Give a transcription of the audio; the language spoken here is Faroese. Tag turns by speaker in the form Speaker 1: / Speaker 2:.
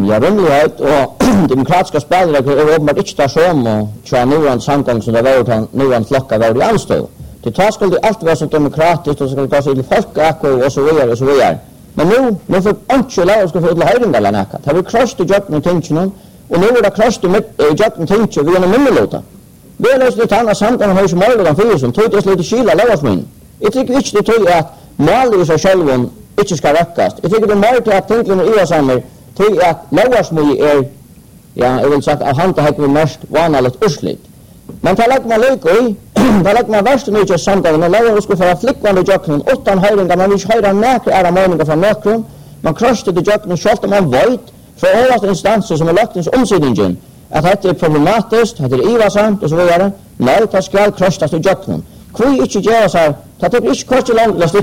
Speaker 1: Ja, rimlighet og demokratiska spelregler er åpenbart ikke der som og tja nuvarande samgang som det var til nuvarande flokka var i anstøv. Til ta skulle det alt være så demokratisk og så skal det gå seg til folkeakko og så videre og så videre. Men nu får ikke lov skal få til høyringa eller nekka. Det har vi krasht i jøkken tingene og nu er det krasht i jøkken tingene vi gjennom minnelåta. Vi er løst litt annet samgang høy som måler den fyrir som tog det litt skila lovasmin. Jeg tykker ikke det tog at måler i seg sjølven ikke skal vekkast. Jeg tykker det er mer til at tingene i oss sammen til at lovasmin ja, jeg vil sagt, av handa hekk vi mest vanligt urslit. Men ta legg man lyk i, ta legg man verst mykje samtalen, og lovar skulle få flikkvande jøkken, utan høyringa, man vil ikke høyra nekre æra meninga fra nøkron, man krasht i jøkken, selv om man veit fra overste instanser som er lagt ins omsidningen, at dette er problematisk, dette er ivasamt, og så videre, nei, det skal krashtast i jøkken. Hvor ikke gjør seg, det er ikke kort langt,